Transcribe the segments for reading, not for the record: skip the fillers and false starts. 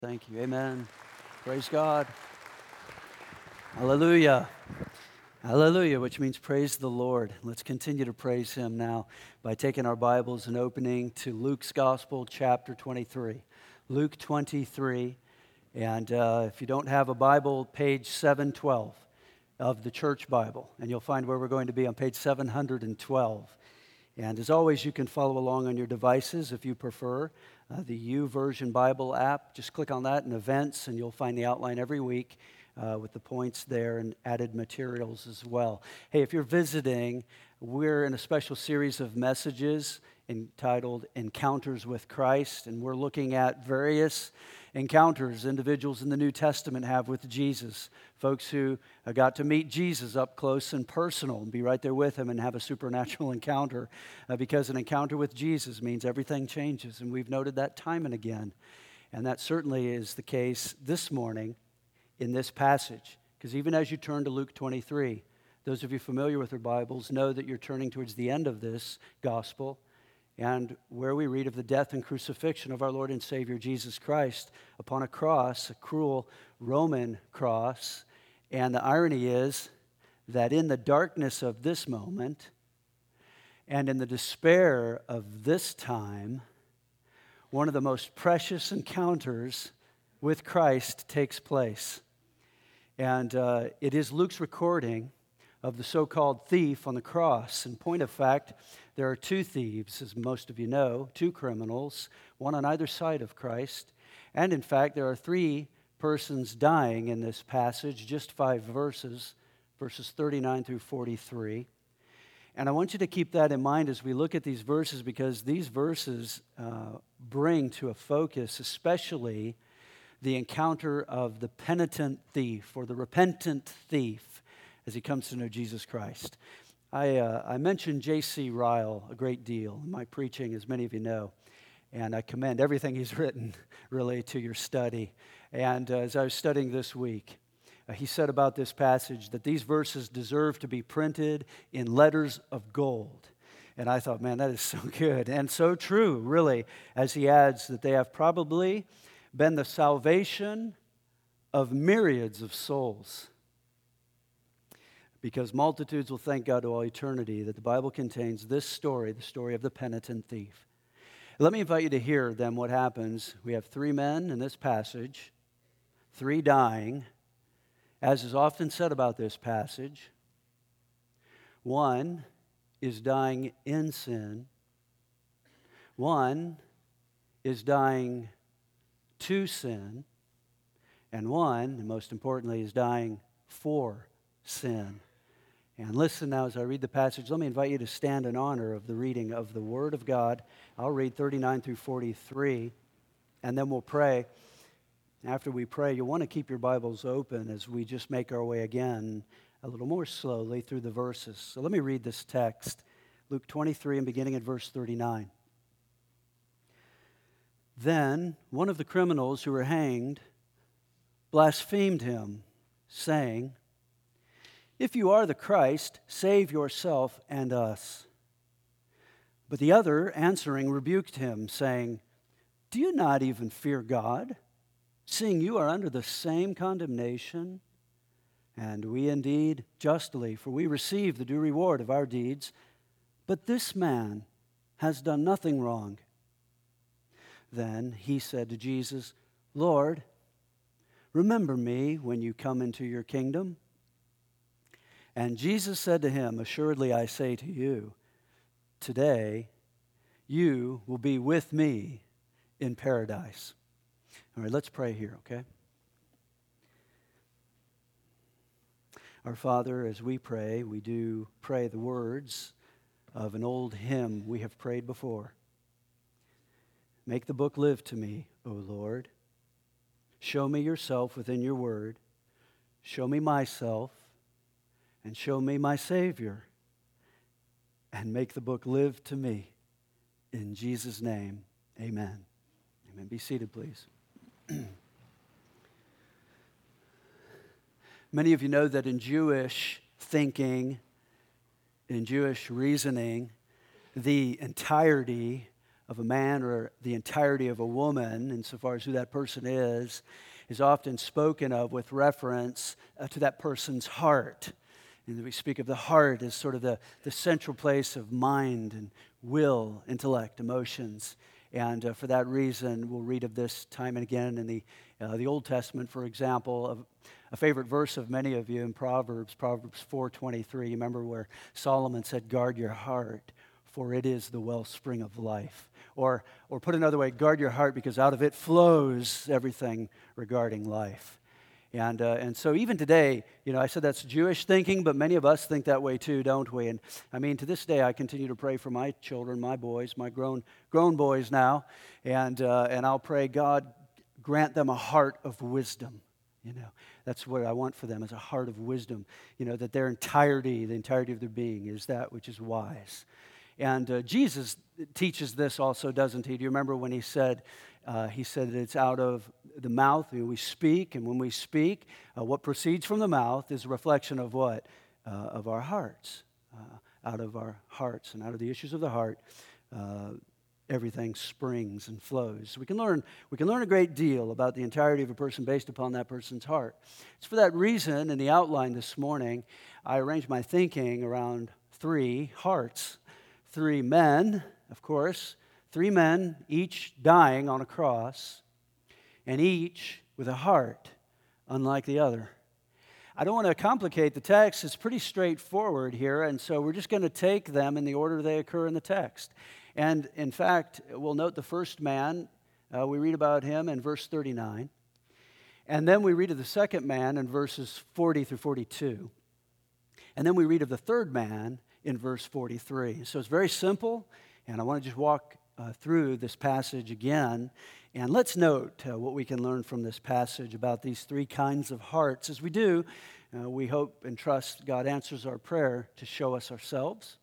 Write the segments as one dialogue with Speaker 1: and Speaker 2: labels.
Speaker 1: Thank you. Amen. Praise God. Hallelujah. Hallelujah, which means praise the Lord. Let's continue to praise Him now by taking our Bibles and opening to Luke's Gospel, chapter 23. Luke 23. And if you don't have a Bible, page 712 of the Church Bible. And you'll find where we're going to be on page 712. And as always, you can follow along on your devices if you prefer. The YouVersion Bible app, just click on that in events, and you'll find the outline every week with the points there and added materials as well. Hey, if you're visiting, we're in a special series of messages entitled Encounters with Christ, and we're looking at various encounters individuals in the New Testament have with Jesus. Folks who got to meet Jesus up close and personal and be right there with Him and have a supernatural encounter because an encounter with Jesus means everything changes, and we've noted that time and again. And that certainly is the case this morning in this passage, because even as you turn to Luke 23, those of you familiar with your Bibles know that you're turning towards the end of this gospel and where we read of the death and crucifixion of our Lord and Savior Jesus Christ upon a cross, a cruel Roman cross. And the irony is that in the darkness of this moment and in the despair of this time, one of the most precious encounters with Christ takes place. And it is Luke's recording of the so-called thief on the cross. In point of fact, there are two thieves, as most of you know, two criminals, one on either side of Christ. And in fact, there are three persons dying in this passage, just 5 verses, verses 39 through 43. And I want you to keep that in mind as we look at these verses, because these verses bring to a focus especially the encounter of the penitent thief or the repentant thief as he comes to know Jesus Christ. I mentioned J.C. Ryle a great deal in my preaching, as many of you know, and I commend everything he's written really to your study. And as I was studying this week, he said about this passage that these verses deserve to be printed in letters of gold. And I thought, man, that is so good and so true, really, as he adds that they have probably been the salvation of myriads of souls. Because multitudes will thank God to all eternity that the Bible contains this story, the story of the penitent thief. Let me invite you to hear then what happens. We have 3 men in this passage, 3 dying, as is often said about this passage. 1 is dying in sin. 1 is dying to sin. And 1, and most importantly, is dying for sin. And listen now as I read the passage. Let me invite you to stand in honor of the reading of the Word of God. I'll read 39 through 43, and then we'll pray. After we pray, you'll want to keep your Bibles open as we just make our way again a little more slowly through the verses. So let me read this text, Luke 23, and beginning at verse 39. Then one of the criminals who were hanged blasphemed him, saying, "If you are the Christ, save yourself and us." But the other, answering, rebuked him, saying, "Do you not even fear God, seeing you are under the same condemnation? And we indeed justly, for we receive the due reward of our deeds. But this man has done nothing wrong." Then he said to Jesus, "Lord, remember me when you come into your kingdom." And Jesus said to him, "Assuredly I say to you, today you will be with me in paradise." All right, let's pray here, okay? Our Father, as we pray, we do pray the words of an old hymn we have prayed before. Make the book live to me, O Lord. Show me yourself within your word. Show me myself. And show me my Savior, and make the book live to me. In Jesus' name, amen. Amen. Be seated, please. Many of you know that in Jewish thinking, in Jewish reasoning, the entirety of a man or the entirety of a woman, insofar as who that person is often spoken of with reference to that person's heart. And we speak of the heart as sort of the central place of mind and will, intellect, emotions. And for that reason, we'll read of this time and again in the Old Testament, for example, a favorite verse of many of you in Proverbs 4:23. You remember where Solomon said, "Guard your heart, for it is the wellspring of life." Or put another way, guard your heart because out of it flows everything regarding life. And so even today, I said that's Jewish thinking, but many of us think that way too, don't we? And I mean, to this day, I continue to pray for my children, my boys, my grown boys now, and I'll pray, God, grant them a heart of wisdom. That's what I want for them, is a heart of wisdom. That the entirety of their being is that which is wise. And Jesus teaches this also, doesn't he? Do you remember when he said that it's out of the mouth we speak, and when we speak, what proceeds from the mouth is a reflection of what? Of our hearts. Out of our hearts and out of the issues of the heart, everything springs and flows. We can learn a great deal about the entirety of a person based upon that person's heart. It's for that reason, in the outline this morning, I arranged my thinking around 3 hearts. 3 men, of course, 3 men, each dying on a cross, and each with a heart unlike the other. I don't want to complicate the text. It's pretty straightforward here, and so we're just going to take them in the order they occur in the text. And in fact, we'll note the first man, we read about him in verse 39, and then we read of the second man in verses 40 through 42, and then we read of the third man in verse 43. So it's very simple, and I want to just walk through this passage again. And let's note what we can learn from this passage about these 3 kinds of hearts. As we do, we hope and trust God answers our prayer to show us ourselves,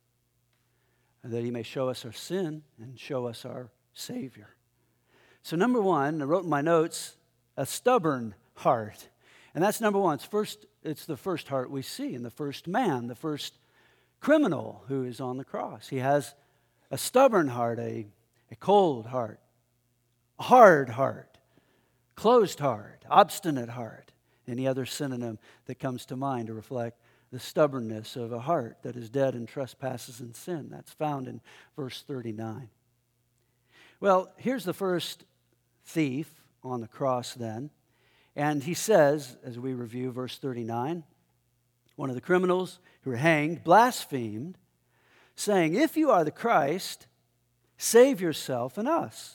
Speaker 1: and that He may show us our sin and show us our Savior. So number 1, I wrote in my notes, a stubborn heart. And that's number 1. It's the first heart we see in the first man, the first criminal who is on the cross. He has a stubborn heart, a cold heart, a hard heart, closed heart, obstinate heart, any other synonym that comes to mind to reflect the stubbornness of a heart that is dead in trespasses and sin. That's found in verse 39. Well, here's the first thief on the cross then. And he says, as we review verse 39, one of the criminals who were hanged blasphemed, saying, "If you are the Christ, save yourself and us."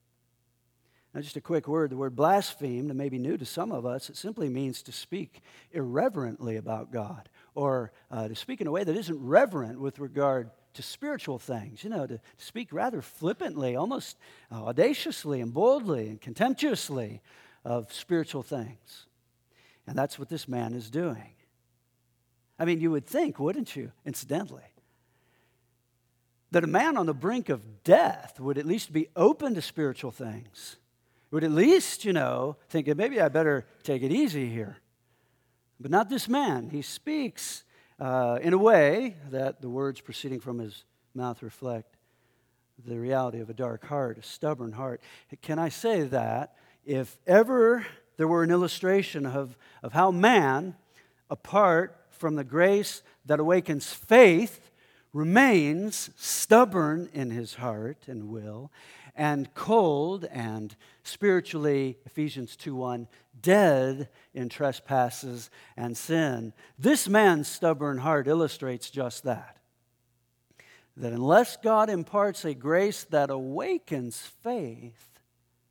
Speaker 1: Now, just a quick word. The word blaspheme, that may be new to some of us, it simply means to speak irreverently about God, or to speak in a way that isn't reverent with regard to spiritual things. To speak rather flippantly, almost audaciously and boldly and contemptuously of spiritual things. And that's what this man is doing. I mean, you would think, wouldn't you, incidentally, that a man on the brink of death would at least be open to spiritual things, would at least, think, maybe I better take it easy here. But not this man. He speaks in a way that the words proceeding from his mouth reflect the reality of a dark heart, a stubborn heart. Can I say that if ever there were an illustration of how man, apart from the grace that awakens faith, remains stubborn in his heart and will, and cold and spiritually, Ephesians 2:1, dead in trespasses and sin. This man's stubborn heart illustrates just that. That unless God imparts a grace that awakens faith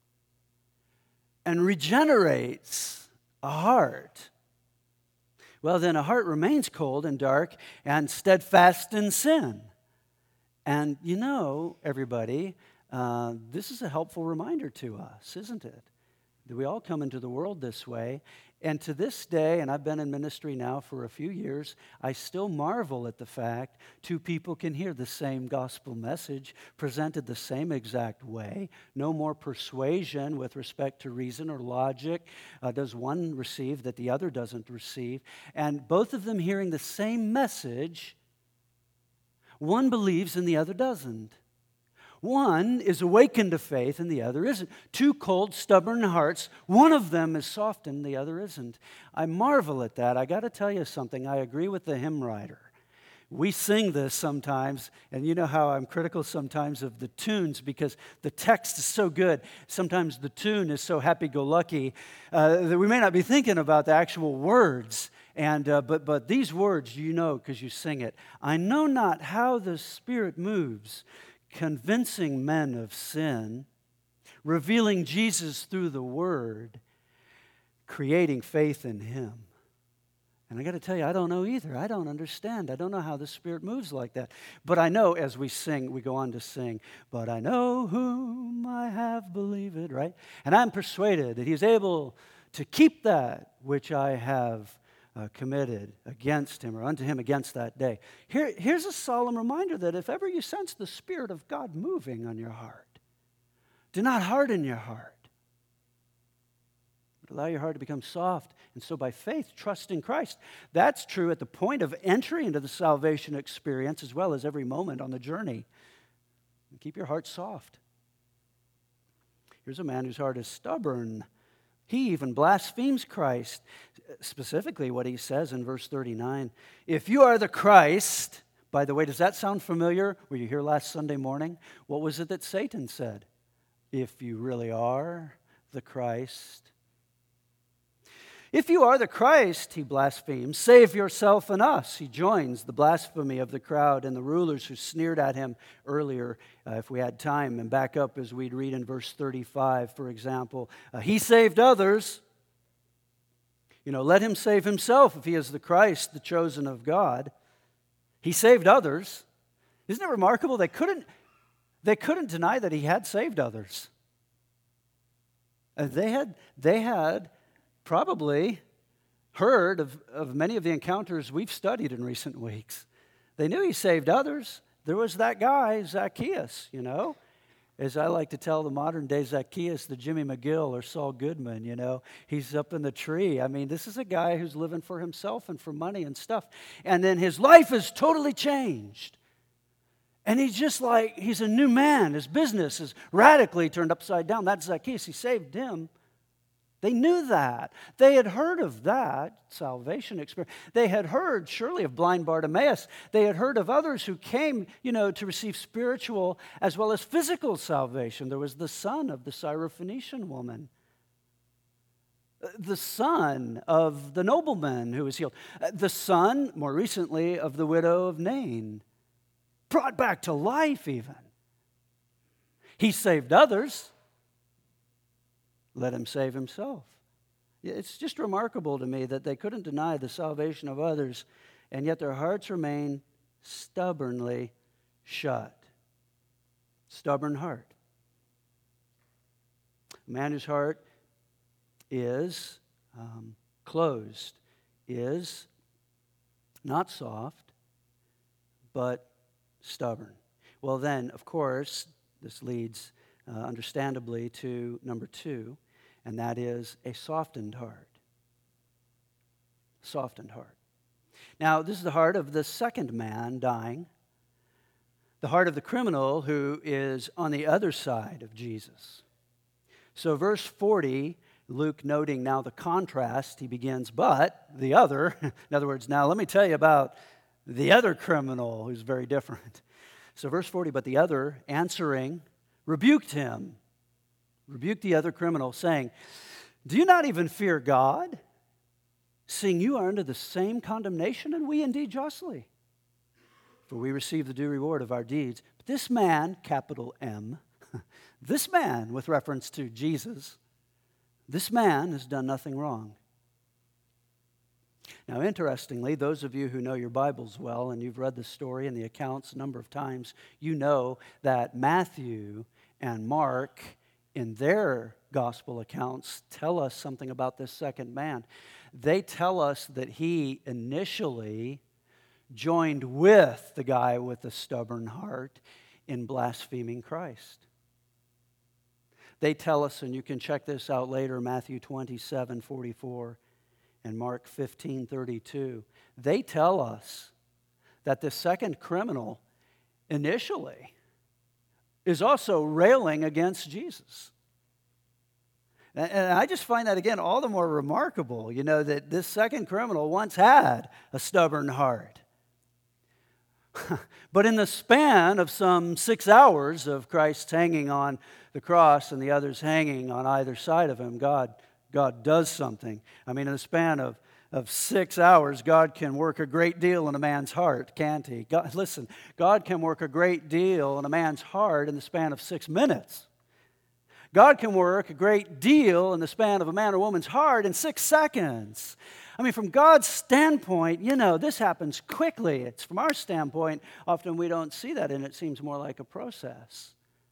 Speaker 1: and regenerates a heart, well, then a heart remains cold and dark and steadfast in sin. And everybody, this is a helpful reminder to us, isn't it? That we all come into the world this way. And to this day, and I've been in ministry now for a few years, I still marvel at the fact 2 people can hear the same gospel message presented the same exact way. No more persuasion with respect to reason or logic does one receive that the other doesn't receive. And both of them hearing the same message, one believes and the other doesn't. One is awakened to faith and the other isn't. Two cold, stubborn hearts, one of them is softened, the other isn't. I marvel at that. I got to tell you something. I agree with the hymn writer. We sing this sometimes, and you know how I'm critical sometimes of the tunes because the text is so good. Sometimes the tune is so happy-go-lucky that we may not be thinking about the actual words. And but these words you know because you sing it. I know not how the Spirit moves, convincing men of sin, revealing Jesus through the Word, creating faith in Him. And I got to tell you, I don't know either. I don't understand. I don't know how the Spirit moves like that. But I know as we sing, we go on to sing, but I know whom I have believed, right? And I'm persuaded that He's able to keep that which I have committed against Him or unto Him against that day. Here's a solemn reminder that if ever you sense the Spirit of God moving on your heart, do not harden your heart. But allow your heart to become soft, and so by faith, trust in Christ. That's true at the point of entry into the salvation experience as well as every moment on the journey. And keep your heart soft. Here's a man whose heart is stubborn. He even blasphemes Christ. Specifically what he says in verse 39. If you are the Christ, by the way, does that sound familiar? Were you here last Sunday morning? What was it that Satan said? If you really are the Christ. If you are the Christ, he blasphemes, save yourself and us. He joins the blasphemy of the crowd and the rulers who sneered at him earlier, if we had time, and back up as we'd read in verse 35, for example. He saved others. Let him save himself if he is the Christ, the chosen of God. He saved others. Isn't it remarkable? They couldn't deny that he had saved others. They had probably heard of many of the encounters we've studied in recent weeks. They knew he saved others. There was that guy, Zacchaeus, As I like to tell the modern day Zacchaeus, the Jimmy McGill or Saul Goodman, He's up in the tree. I mean, this is a guy who's living for himself and for money and stuff. And then his life is totally changed. And he's a new man. His business is radically turned upside down. That's Zacchaeus. He saved him. They knew that. They had heard of that salvation experience. They had heard, surely, of blind Bartimaeus. They had heard of others who came, to receive spiritual as well as physical salvation. There was the son of the Syrophoenician woman, the son of the nobleman who was healed, the son, more recently, of the widow of Nain, brought back to life even. He saved others. Let him save himself. It's just remarkable to me that they couldn't deny the salvation of others, and yet their hearts remain stubbornly shut. Stubborn heart. A man whose heart is closed is not soft, but stubborn. Well then, of course, this leads understandably to number 2. And that is a softened heart. Softened heart. Now, this is the heart of the second man dying. The heart of the criminal who is on the other side of Jesus. So verse 40, Luke noting now the contrast, he begins, but the other, in other words, now let me tell you about the other criminal who's very different. So verse 40, but the other answering rebuked him. Rebuked the other criminal, saying, do you not even fear God, seeing you are under the same condemnation, and we indeed justly? For we receive the due reward of our deeds. But this man, capital M, this man, with reference to Jesus, this man has done nothing wrong. Now, interestingly, those of you who know your Bibles well, and you've read the story and the accounts a number of times, you know that Matthew and Mark, in their gospel accounts, tell us something about this second man. They tell us that he initially joined with the guy with the stubborn heart in blaspheming Christ. They tell us, and you can check this out later, Matthew 27:44 and Mark 15:32. They tell us that the second criminal initially is also railing against Jesus. And I just find that, again, all the more remarkable, that this second criminal once had a stubborn heart. But in the span of some 6 hours of Christ hanging on the cross and the others hanging on either side of him, God does something. I mean, in the span of 6 hours, God can work a great deal in a man's heart, can't he? God can work a great deal in a man's heart in the span of 6 minutes. God can work a great deal in the span of a man or woman's heart in 6 seconds. I mean, from God's standpoint, this happens quickly. It's from our standpoint, often we don't see that, and it seems more like a process.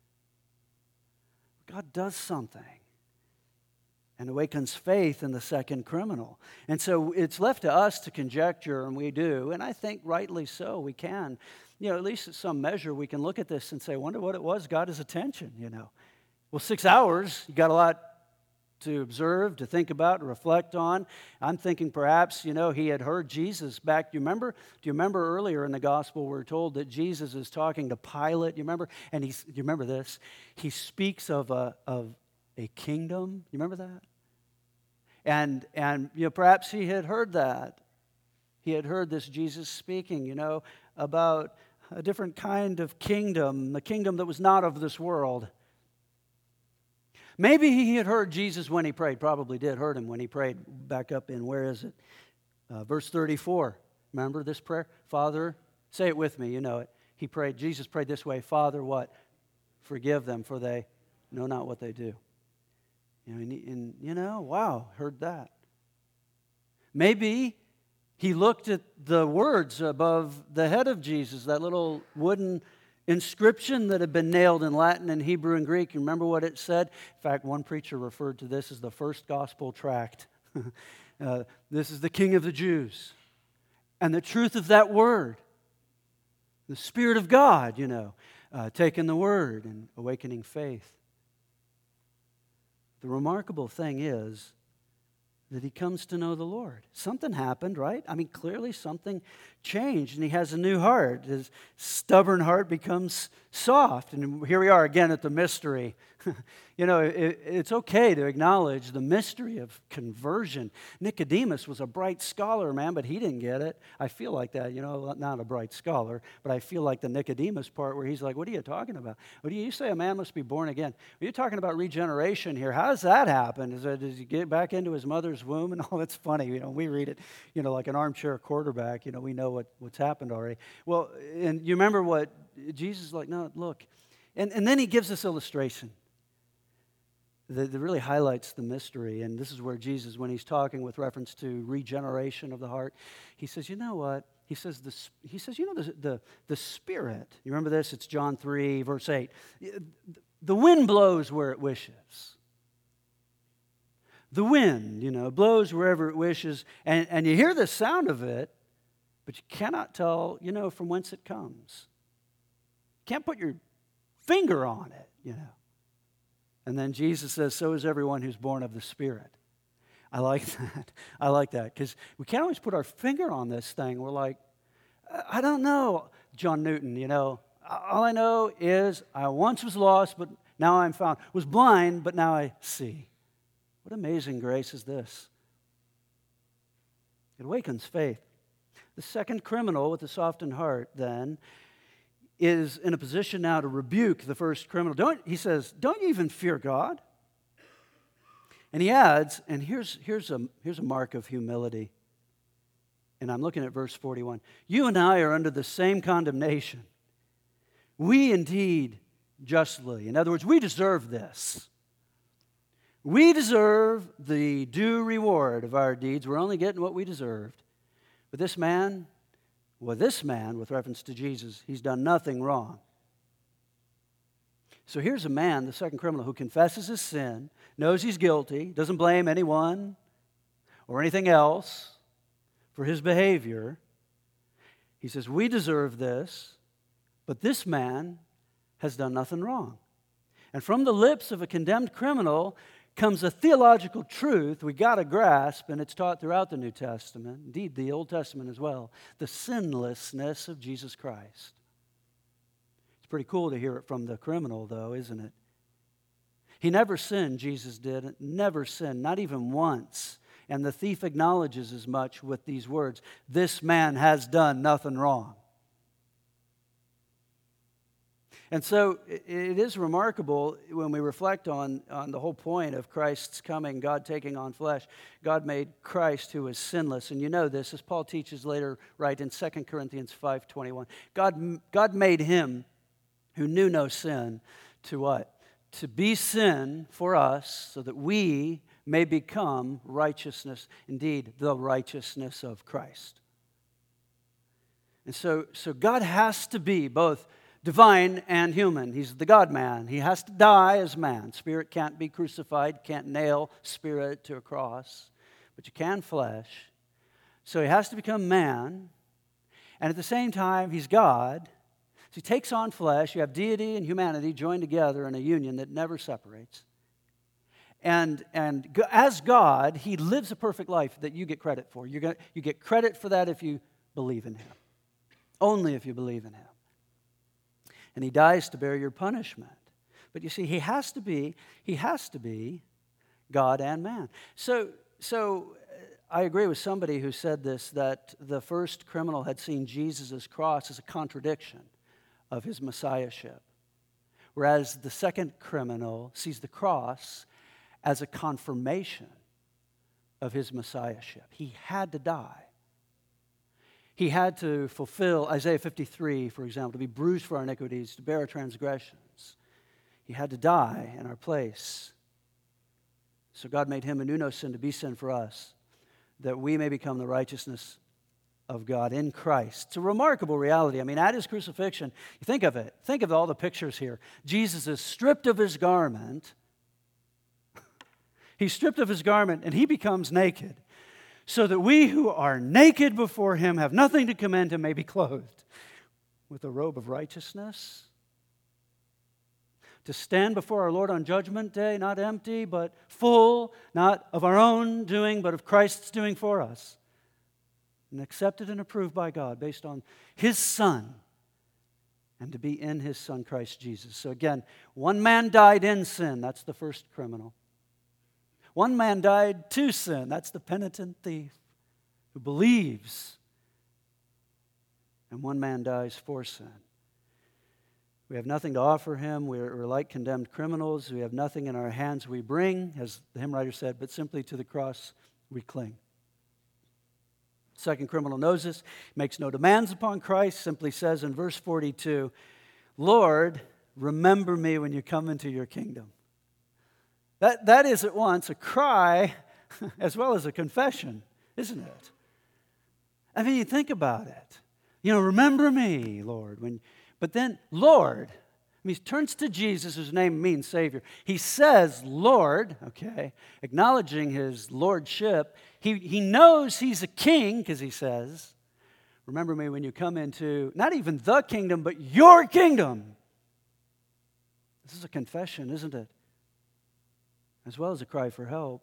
Speaker 1: God does something and awakens faith in the second criminal. And so it's left to us to conjecture, and we do, and I think rightly so, we can. At least at some measure, we can look at this and say, I wonder what it was got his attention, Well, 6 hours, you got a lot to observe, to think about, to reflect on. I'm thinking perhaps, he had heard Jesus back. Do you remember earlier in the gospel we're told that Jesus is talking to Pilate? Do you remember? And do you remember this? He speaks of a kingdom. You remember that? And perhaps he had heard that. He had heard this Jesus speaking, about a different kind of kingdom, a kingdom that was not of this world. Maybe he had heard Jesus when he prayed. Probably did heard him when he prayed. Back up in, where is it? Verse 34. Remember this prayer? Father, say it with me, you know it. Jesus prayed this way, Father, what? Forgive them, for they know not what they do. Wow, heard that. Maybe he looked at the words above the head of Jesus, that little wooden inscription that had been nailed in Latin and Hebrew and Greek. You remember what it said? In fact, one preacher referred to this as the first gospel tract. This is the King of the Jews. And the truth of that word, the Spirit of God, taking the word and awakening faith. The remarkable thing is that he comes to know the Lord. Something happened, right? I mean, clearly something changed, and he has a new heart. His stubborn heart becomes soft, and here we are again at the mystery. It's okay to acknowledge the mystery of conversion. Nicodemus was a bright scholar, man, but he didn't get it. I feel like that, not a bright scholar, but I feel like the Nicodemus part where he's like, what are you talking about? What do you say a man must be born again? Are you talking about regeneration here? How does that happen? Does he get back into his mother's womb? And all that's funny. We read it, like an armchair quarterback. We know what's happened already. Well, and you remember what Jesus is like, no, look. And then he gives this illustration that really highlights the mystery. And this is where Jesus, when he's talking with reference to regeneration of the heart, he says, you know what? He says, the Spirit, you remember this? It's John 3, verse 8. The wind blows where it wishes. The wind, blows wherever it wishes. And you hear the sound of it, but you cannot tell, from whence it comes. You can't put your finger on it, And then Jesus says, so is everyone who's born of the Spirit. I like that. Because we can't always put our finger on this thing. We're like, I don't know, John Newton, All I know is I once was lost, but now I'm found. Was blind, but now I see. What amazing grace is this? It awakens faith. The second criminal with the softened heart, then, is in a position now to rebuke the first criminal. He says, don't you even fear God? And he adds, and here's a mark of humility. And I'm looking at verse 41. You and I are under the same condemnation. We indeed justly. In other words, we deserve this. We deserve the due reward of our deeds. We're only getting what we deserved. But this man, with reference to Jesus, he's done nothing wrong. So here's a man, the second criminal, who confesses his sin, knows he's guilty, doesn't blame anyone or anything else for his behavior. He says, we deserve this, but this man has done nothing wrong. And from the lips of a condemned criminal comes a theological truth we got to grasp, and it's taught throughout the New Testament, indeed the Old Testament as well, the sinlessness of Jesus Christ. It's pretty cool to hear it from the criminal, though, isn't it? He never sinned, Jesus did. Never sinned, not even once. And the thief acknowledges as much with these words, "This man has done nothing wrong." And so it is remarkable when we reflect on the whole point of Christ's coming, God taking on flesh. God made Christ, who was sinless. And you know this, as Paul teaches later, right, in 2 Corinthians 5:21. God made him who knew no sin to what? To be sin for us, so that we may become righteousness, indeed, the righteousness of Christ. And so God has to be both divine and human. He's the God-man. He has to die as man. Spirit can't be crucified, can't nail spirit to a cross, but you can flesh. So he has to become man, and at the same time, he's God. So he takes on flesh. You have deity and humanity joined together in a union that never separates. And as God, he lives a perfect life that you get credit for. You get credit for that if you believe in him. Only if you believe in him. And he dies to bear your punishment. But you see, he has to be God and man. So I agree with somebody who said this, that the first criminal had seen Jesus' cross as a contradiction of his messiahship, whereas the second criminal sees the cross as a confirmation of his messiahship. He had to die. He had to fulfill Isaiah 53, for example, to be bruised for our iniquities, to bear our transgressions. He had to die in our place. So God made him who knew no sin to be sin for us, that we may become the righteousness of God in Christ. It's a remarkable reality. I mean, at his crucifixion, you think of it. Think of all the pictures here. Jesus is stripped of his garment. He's stripped of his garment, and he becomes naked, so that we who are naked before him have nothing to commend him, may be clothed with a robe of righteousness, to stand before our Lord on judgment day, not empty, but full, not of our own doing, but of Christ's doing for us, and accepted and approved by God based on his Son, and to be in his Son, Christ Jesus. So again, one man died in sin. That's the first criminal. One man died to sin. That's the penitent thief who believes. And one man dies for sin. We have nothing to offer him. We're like condemned criminals. We have nothing in our hands we bring, as the hymn writer said, but simply to the cross we cling. Second criminal knows this, makes no demands upon Christ, simply says in verse 42, "Lord, remember me when you come into your kingdom." That is at once a cry as well as a confession, isn't it? I mean, you think about it. Remember me, Lord. But then, Lord, he turns to Jesus, whose name means Savior. He says, Lord, okay, acknowledging his lordship. He knows he's a king, because he says, remember me when you come into, not even the kingdom, but your kingdom. This is a confession, isn't it? As well as a cry for help.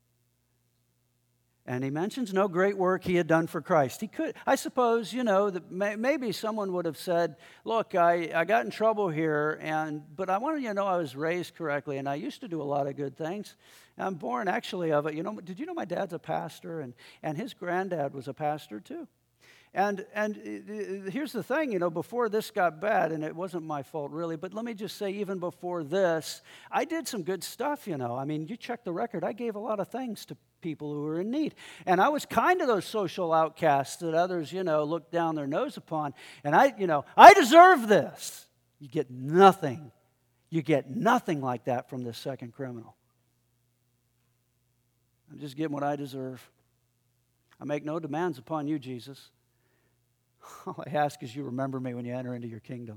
Speaker 1: And he mentions no great work he had done for Christ. He could, I suppose, that maybe someone would have said, look, I got in trouble here, but I wanted you to know I was raised correctly, and I used to do a lot of good things. I'm born actually of it. Did you know my dad's a pastor? And his granddad was a pastor too. And here's the thing, before this got bad, and it wasn't my fault really, but let me just say, even before this, I did some good stuff, I mean, you check the record. I gave a lot of things to people who were in need. And I was kind of those social outcasts that others, looked down their nose upon. And I deserve this. You get nothing. You get nothing like that from this second criminal. I'm just getting what I deserve. I make no demands upon you, Jesus. All I ask is you remember me when you enter into your kingdom.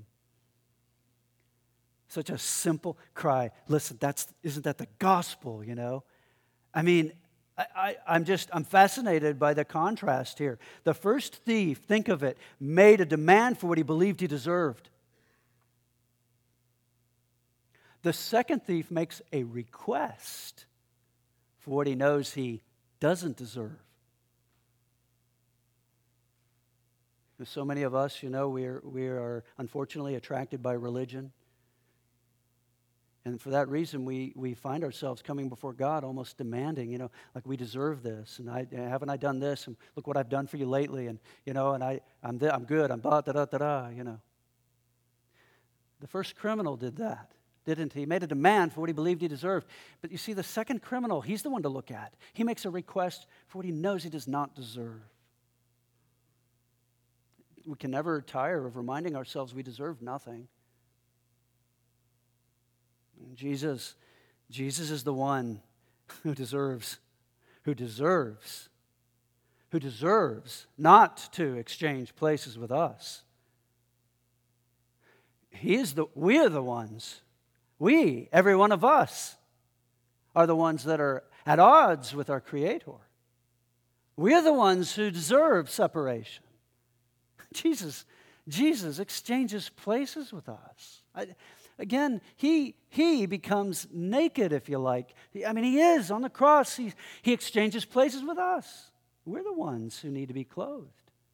Speaker 1: Such a simple cry. Listen, isn't that the gospel, I mean, I'm fascinated by the contrast here. The first thief, think of it, made a demand for what he believed he deserved. The second thief makes a request for what he knows he doesn't deserve. So many of us, we are unfortunately attracted by religion. And for that reason, we find ourselves coming before God almost demanding, like we deserve this. And haven't I done this? And look what I've done for you lately. And, I'm good. I'm da-da-da-da-da, The first criminal did that, didn't he? He made a demand for what he believed he deserved. But you see, the second criminal, he's the one to look at. He makes a request for what he knows he does not deserve. We can never tire of reminding ourselves we deserve nothing. Jesus is the one who deserves not to exchange places with us. We are the ones, every one of us, are the ones that are at odds with our Creator. We are the ones who deserve separation. Jesus exchanges places with us. Again, he becomes naked, if you like. He is on the cross. He exchanges places with us. We're the ones who need to be clothed.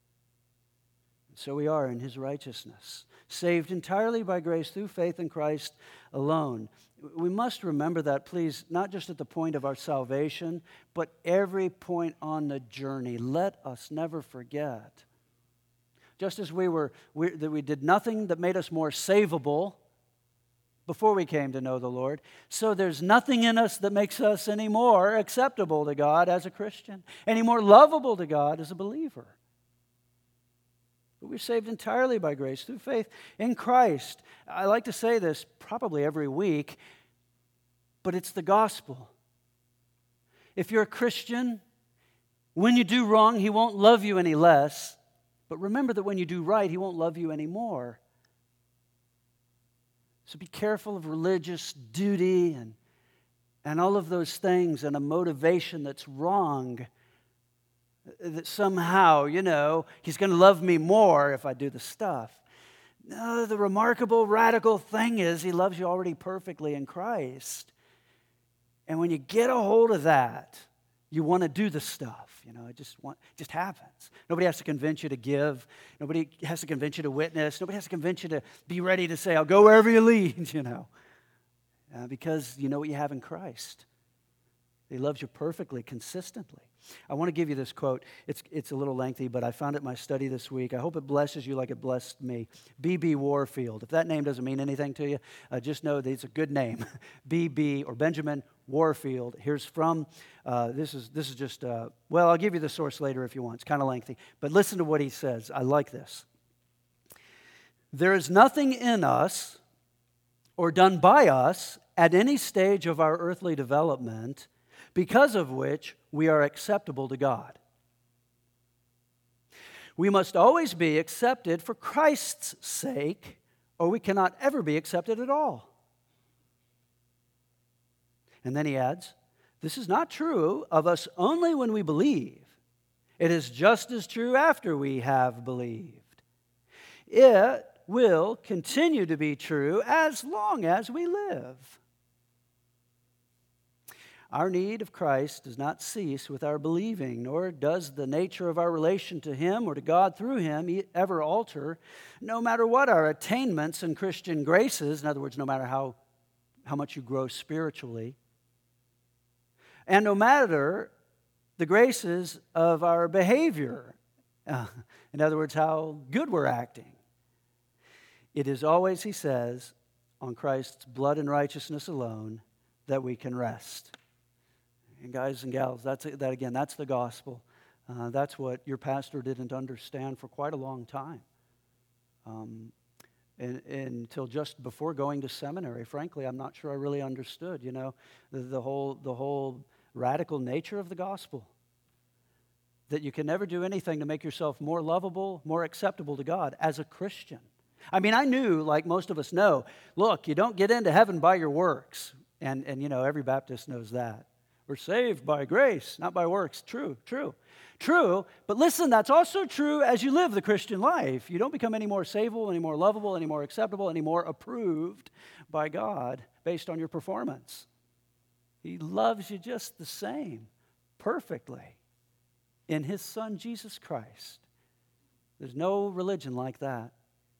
Speaker 1: So we are in His righteousness, saved entirely by grace through faith in Christ alone. We must remember that, please, not just at the point of our salvation, but every point on the journey. Let us never forget. Just as we did nothing that made us more savable before we came to know the Lord, so there's nothing in us that makes us any more acceptable to God as a Christian, any more lovable to God as a believer. But we're saved entirely by grace through faith in Christ. I like to say this probably every week, but it's the gospel. If you're a Christian, when you do wrong, He won't love you any less. But remember that when you do right, He won't love you any more. So be careful of religious duty and all of those things and a motivation that's wrong. That somehow, He's going to love me more if I do the stuff. No, the remarkable, radical thing is He loves you already perfectly in Christ. And when you get a hold of that, you want to do the stuff. It just happens. Nobody has to convince you to give. Nobody has to convince you to witness. Nobody has to convince you to be ready to say, I'll go wherever you lead, because you know what you have in Christ. He loves you perfectly, consistently. I want to give you this quote. It's a little lengthy, but I found it in my study this week. I hope it blesses you like it blessed me. B.B. Warfield. If that name doesn't mean anything to you, just know that it's a good name. B.B. or Benjamin Warfield. Here's from, this is just, I'll give you the source later if you want. It's kind of lengthy. But listen to what he says. I like this. There is nothing in us or done by us at any stage of our earthly development because of which we are acceptable to God. We must always be accepted for Christ's sake, or we cannot ever be accepted at all. And then he adds, this is not true of us only when we believe. It is just as true after we have believed. It will continue to be true as long as we live. Our need of Christ does not cease with our believing, nor does the nature of our relation to Him or to God through Him ever alter, no matter what our attainments and Christian graces, in other words, no matter how much you grow spiritually, and no matter the graces of our behavior, in other words, how good we're acting. It is always, he says, on Christ's blood and righteousness alone that we can rest. And guys and gals, that's the gospel. That's what your pastor didn't understand for quite a long time. Until just before going to seminary, frankly, I'm not sure I really understood, the whole radical nature of the gospel. That you can never do anything to make yourself more lovable, more acceptable to God as a Christian. I knew, like most of us know, look, you don't get into heaven by your works. And every Baptist knows that. We're saved by grace, not by works. True. But listen, that's also true as you live the Christian life. You don't become any more savable, any more lovable, any more acceptable, any more approved by God based on your performance. He loves you just the same, perfectly, in His Son, Jesus Christ. There's no religion like that.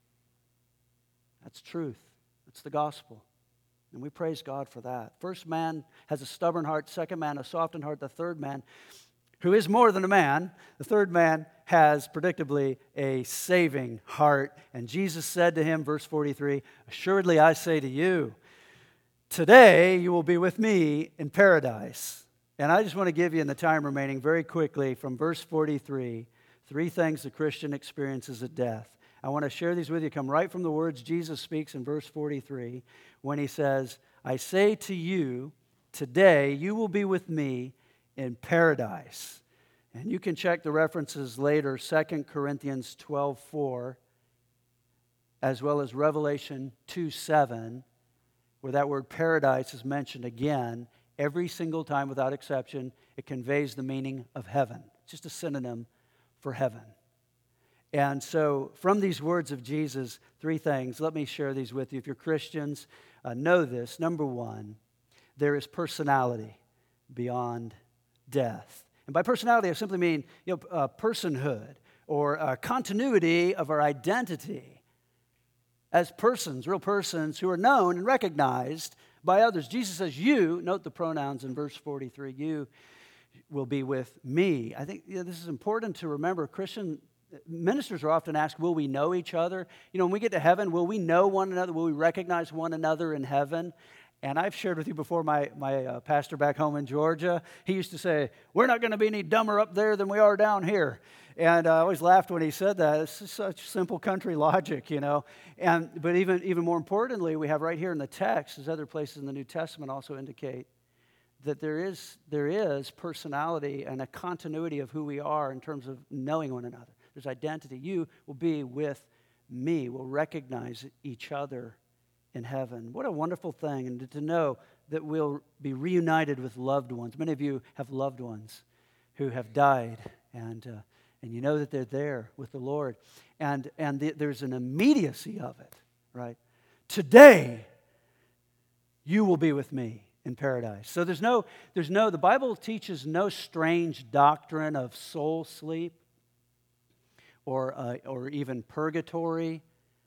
Speaker 1: That's truth. It's the gospel. And we praise God for that. First man has a stubborn heart. Second man, a softened heart. The third man, who is more than a man, the third man has predictably a saving heart. And Jesus said to him, verse 43, "Assuredly I say to you, today you will be with me in paradise." And I just want to give you in the time remaining very quickly from verse 43, 3 things the Christian experiences at death. I want to share these with you. Come right from the words Jesus speaks in verse 43 when he says, "I say to you, today you will be with me in paradise." And you can check the references later, 2 Corinthians 12:4, as well as Revelation 2:7, where that word paradise is mentioned again. Every single time without exception, it conveys the meaning of heaven. It's just a synonym for heaven. And so from these words of Jesus, 3 things. Let me share these with you. If you're Christians, know this. Number 1, there is beyond death. And by personality, I simply mean personhood or continuity of our identity as persons, real persons who are known and recognized by others. Jesus says, you, note the pronouns in verse 43, you will be with me. I think this is important to remember. Christian ministers are often asked, will we know each other? When we get to heaven, will we know one another? Will we recognize one another in heaven? And I've shared with you before, my pastor back home in Georgia, he used to say, we're not going to be any dumber up there than we are down here. And I always laughed when he said that. It's just such simple country logic, But even more importantly, we have right here in the text, as other places in the New Testament also indicate, that there is personality and a continuity of who we are in terms of knowing one another. There's identity. You will be with me. We'll recognize each other in heaven. What a wonderful thing, and to know that we'll be reunited with loved ones. Many of you have loved ones who have died, and you know that they're there with the Lord. And there's an immediacy of it, right? Today, you will be with me in paradise. So the Bible teaches no strange doctrine of soul sleep or even purgatory,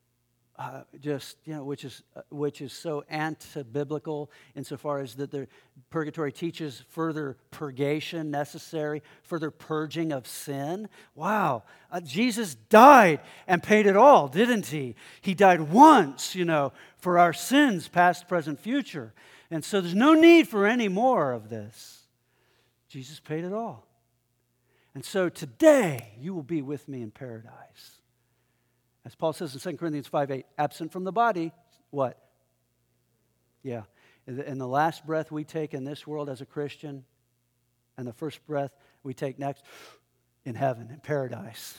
Speaker 1: which is so anti-biblical insofar as that the purgatory teaches further purgation necessary, further purging of sin. Wow, Jesus died and paid it all, didn't he? He died once, for our sins, past, present, future. And so there's no need for any more of this. Jesus paid it all. And so today, you will be with me in paradise. As Paul says in 2 Corinthians 5:8, absent from the body, what? Yeah. In the last breath we take in this world as a Christian, and the first breath we take next, in heaven, in paradise.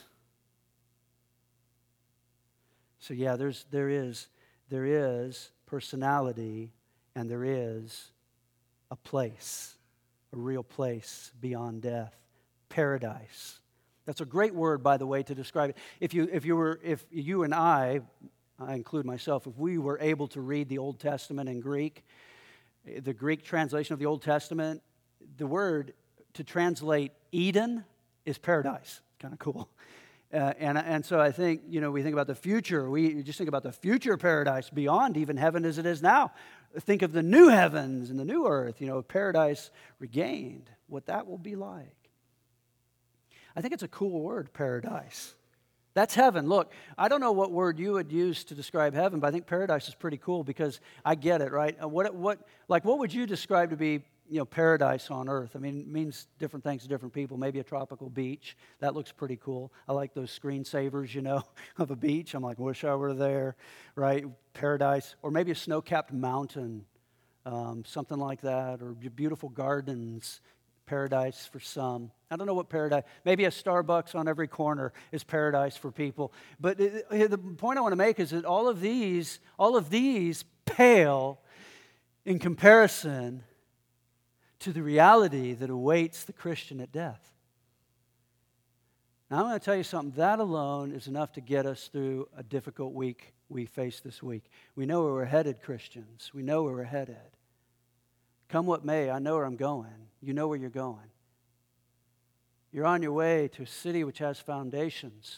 Speaker 1: So yeah, there is personality, and there is a place, a real place beyond death. Paradise. That's a great word, by the way, to describe it. If you and I include myself, if we were able to read the Old Testament in Greek, the Greek translation of the Old Testament, the word to translate Eden is paradise. Kind of cool. And so I think, we think about the future. We just think about the future paradise beyond even heaven as it is now. Think of the new heavens and the new earth, paradise regained, what that will be like. I think it's a cool word, paradise. That's heaven. Look, I don't know what word you would use to describe heaven, but I think paradise is pretty cool because I get it, right? What would you describe to be, paradise on earth? I mean, it means different things to different people. Maybe a tropical beach. That looks pretty cool. I like those screensavers, of a beach. I'm like, wish I were there, right? Paradise. Or maybe a snow-capped mountain, something like that. Or beautiful gardens. Paradise for some. I don't know what paradise, maybe a Starbucks on every corner is paradise for people. But the point I want to make is that all of these pale in comparison to the reality that awaits the Christian at death. Now I'm going to tell you something. That alone is enough to get us through a difficult week we face this week. We know where we're headed, Christians. We know where we're headed. Come what may, I know where I'm going. You know where you're going. You're on your way to a city which has foundations,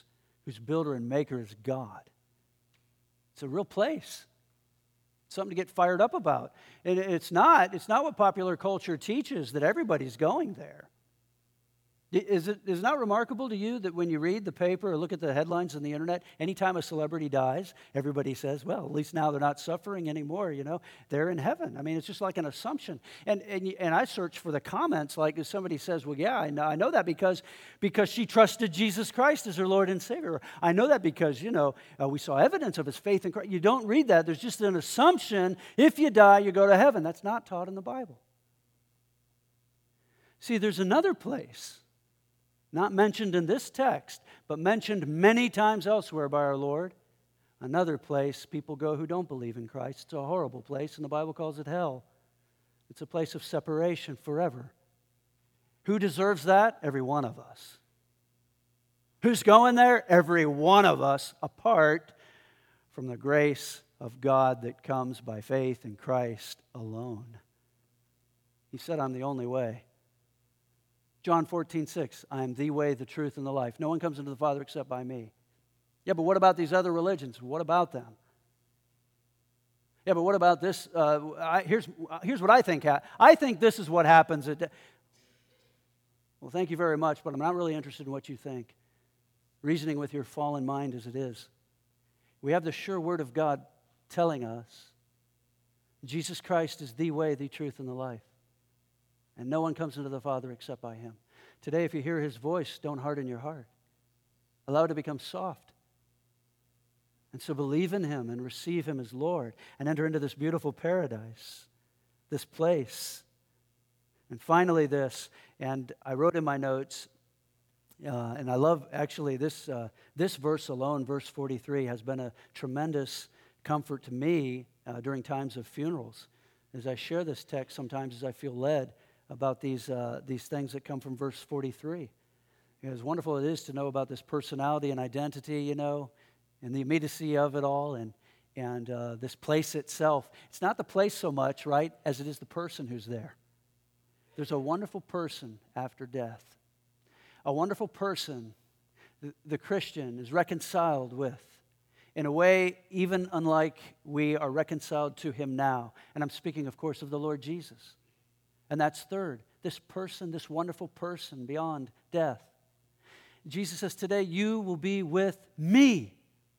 Speaker 1: whose builder and maker is God. It's a real place. Something to get fired up about. And it's not what popular culture teaches, that everybody's going there. Is it not remarkable to you that when you read the paper or look at the headlines on the internet, anytime a celebrity dies, everybody says, well, at least now they're not suffering anymore, they're in heaven. I mean, it's just like an assumption. And I search for the comments, like if somebody says, well, yeah, I know that because she trusted Jesus Christ as her Lord and Savior. Or, I know that because, we saw evidence of his faith in Christ. You don't read that. There's just an assumption, if you die, you go to heaven. That's not taught in the Bible. See, there's another place, not mentioned in this text, but mentioned many times elsewhere by our Lord. Another place people go who don't believe in Christ. It's a horrible place, and the Bible calls it hell. It's a place of separation forever. Who deserves that? Every one of us. Who's going there? Every one of us, apart from the grace of God that comes by faith in Christ alone. He said, I'm the only way. John 14:6, I am the way, the truth, and the life. No one comes into the Father except by me. Yeah, but what about these other religions? What about them? Yeah, but what about this? Here's what I think. I think this is what happens. Well, thank you very much, but I'm not really interested in what you think. Reasoning with your fallen mind as it is. We have the sure word of God telling us Jesus Christ is the way, the truth, and the life. And no one comes into the Father except by him. Today, if you hear his voice, don't harden your heart. Allow it to become soft. And so believe in him and receive him as Lord and enter into this beautiful paradise, this place. And finally this, and I wrote in my notes, and I love actually this verse alone, verse 43, has been a tremendous comfort to me during times of funerals. As I share this text, sometimes as I feel led about these things that come from verse 43. As wonderful it is to know about this personality and identity, and the immediacy of it all, and this place itself. It's not the place so much, right, as it is the person who's there. There's a wonderful person after death. A wonderful person the Christian is reconciled with in a way even unlike we are reconciled to him now. And I'm speaking, of course, of the Lord Jesus. And that's third, this person, this wonderful person beyond death. Jesus says, today you will be with me.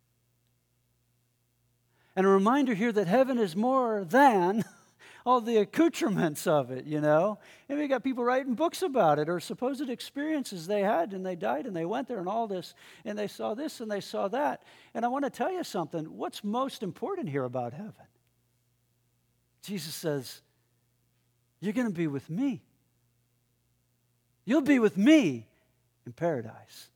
Speaker 1: And a reminder here that heaven is more than all the accoutrements of it, And we got people writing books about it or supposed experiences they had, and they died and they went there and all this, and they saw this and they saw that. And I want to tell you something. What's most important here about heaven? Jesus says, you're going to be with me. You'll be with me in paradise.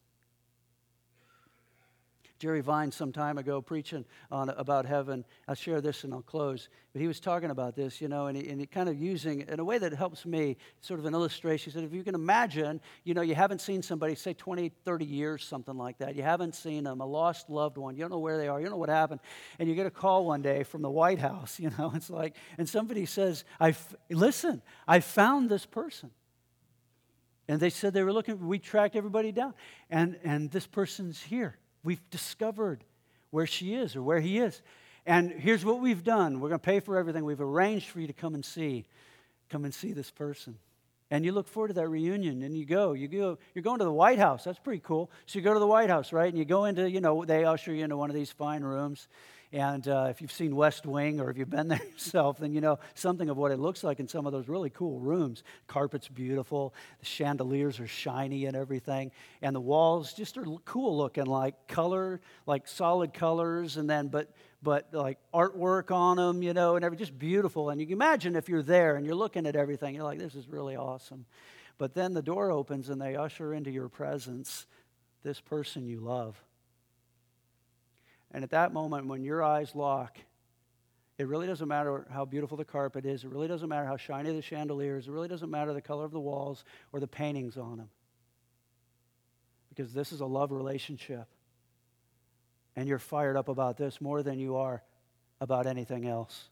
Speaker 1: Jerry Vine some time ago preaching about heaven. I'll share this and I'll close. But he was talking about this, and he kind of using, in a way that helps me, sort of an illustration. He said, if you can imagine, you haven't seen somebody, say 20, 30 years, something like that. You haven't seen them, a lost loved one. You don't know where they are. You don't know what happened. And you get a call one day from the White House, It's like, and somebody says, listen, I found this person. And they said they were looking, we tracked everybody down. And this person's here. We've discovered where she is or where he is. And here's what we've done. We're going to pay for everything. We've arranged for you to come and see this person. And you look forward to that reunion, and you're going to the White House. That's pretty cool. So you go to the White House, right? And you go into, they usher you into one of these fine rooms. And if you've seen West Wing or if you've been there yourself, then you know something of what it looks like in some of those really cool rooms. Carpet's beautiful. The chandeliers are shiny and everything. And the walls just are cool looking, like color, like solid colors, and then but like artwork on them, and everything, just beautiful. And you can imagine if you're there and you're looking at everything, you're like, this is really awesome. But then the door opens and they usher into your presence this person you love. And at that moment, when your eyes lock, it really doesn't matter how beautiful the carpet is. It really doesn't matter how shiny the chandeliers. It really doesn't matter the color of the walls or the paintings on them. Because this is a love relationship. And you're fired up about this more than you are about anything else.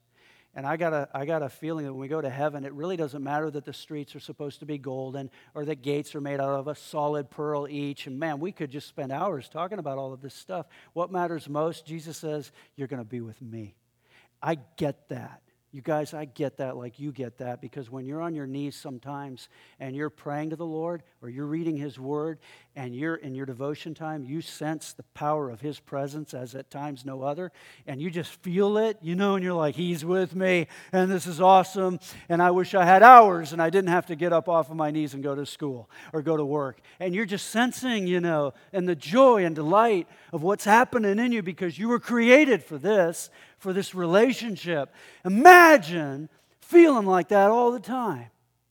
Speaker 1: And I got a feeling that when we go to heaven, it really doesn't matter that the streets are supposed to be golden or that gates are made out of a solid pearl each. And man, we could just spend hours talking about all of this stuff. What matters most, Jesus says, you're going to be with me. I get that. You guys, I get that like you get that, because when you're on your knees sometimes and you're praying to the Lord or you're reading His Word and you're in your devotion time, you sense the power of His presence as at times no other, and you just feel it, and you're like, He's with me, and this is awesome, and I wish I had hours and I didn't have to get up off of my knees and go to school or go to work. And you're just sensing, and the joy and delight of what's happening in you because you were created for this relationship. Imagine feeling like that all the time.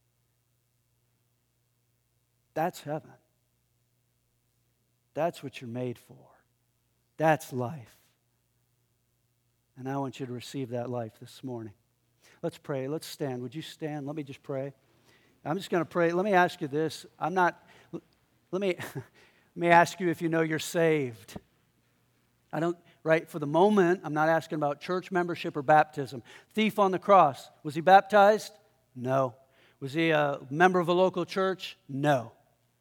Speaker 1: That's heaven. That's what you're made for. That's life. And I want you to receive that life this morning. Let's pray. Let's stand. Would you stand? Let me just pray. I'm just going to pray. Let me ask you this. Let me ask you if you know you're saved. For the moment, I'm not asking about church membership or baptism. Thief on the cross, was he baptized? No. Was he a member of a local church? No.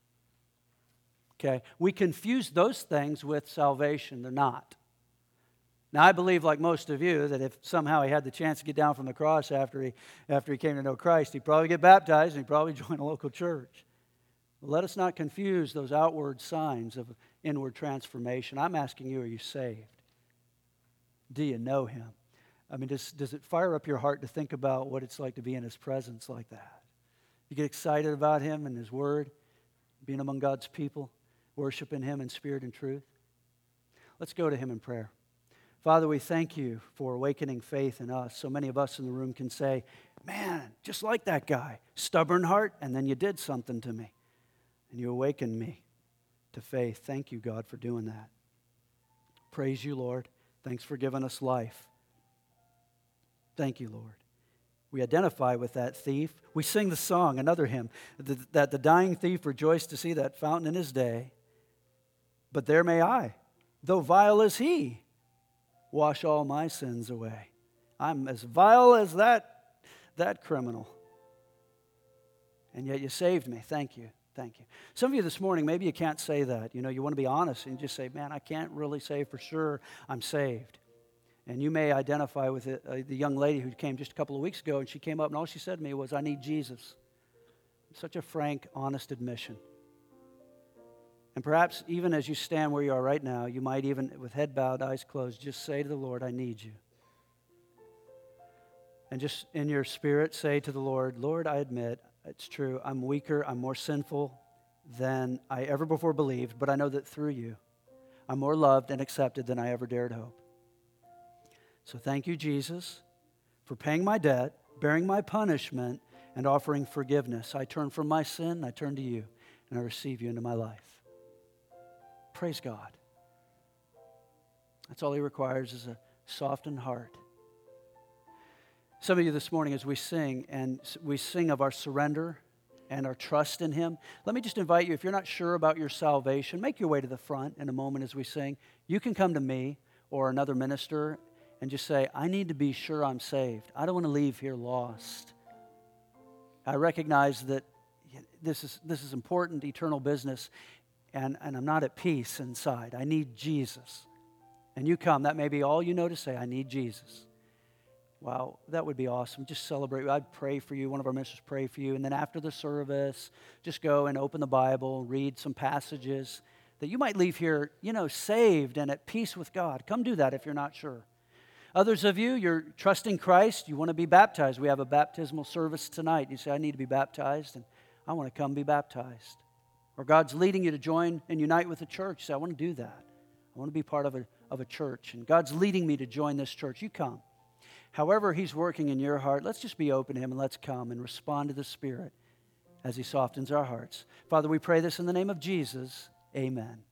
Speaker 1: Okay, we confuse those things with salvation. They're not. Now, I believe, like most of you, that if somehow he had the chance to get down from the cross after he came to know Christ, he'd probably get baptized and he'd probably join a local church. But let us not confuse those outward signs of inward transformation. I'm asking you, are you saved? Do you know Him? I mean, does it fire up your heart to think about what it's like to be in His presence like that? You get excited about Him and His Word, being among God's people, worshiping Him in spirit and truth? Let's go to Him in prayer. Father, we thank You for awakening faith in us. So many of us in the room can say, man, just like that guy, stubborn heart, and then You did something to me, and You awakened me to faith. Thank You, God, for doing that. Praise You, Lord. Thanks for giving us life. Thank You, Lord. We identify with that thief. We sing the song, another hymn, that the dying thief rejoiced to see that fountain in his day. But there may I, though vile as he, wash all my sins away. I'm as vile as that criminal. And yet You saved me. Thank You. Thank You. Some of you this morning, maybe you can't say that. You want to be honest and just say, man, I can't really say for sure I'm saved. And you may identify with the young lady who came just a couple of weeks ago, and she came up and all she said to me was, I need Jesus. Such a frank, honest admission. And perhaps even as you stand where you are right now, you might even, with head bowed, eyes closed, just say to the Lord, I need You. And just in your spirit say to the Lord, Lord, I admit, it's true, I'm weaker, I'm more sinful than I ever before believed, but I know that through You, I'm more loved and accepted than I ever dared hope. So thank You, Jesus, for paying my debt, bearing my punishment, and offering forgiveness. I turn from my sin, I turn to You, and I receive You into my life. Praise God. That's all He requires is a softened heart. Some of you this morning, as we sing of our surrender and our trust in Him, let me just invite you, if you're not sure about your salvation, make your way to the front in a moment as we sing. You can come to me or another minister and just say, I need to be sure I'm saved. I don't want to leave here lost. I recognize that this is important, eternal business, and I'm not at peace inside. I need Jesus. And you come, that may be all you know to say, I need Jesus. Wow, that would be awesome. Just celebrate. I'd pray for you. One of our ministers pray for you. And then after the service, just go and open the Bible, read some passages that you might leave here, saved and at peace with God. Come do that if you're not sure. Others of you, you're trusting Christ. You want to be baptized. We have a baptismal service tonight. You say, I need to be baptized, and I want to come be baptized. Or God's leading you to join and unite with the church. You say, I want to do that. I want to be part of a church, and God's leading me to join this church. You come. However He's working in your heart, let's just be open to Him and let's come and respond to the Spirit as He softens our hearts. Father, we pray this in the name of Jesus. Amen.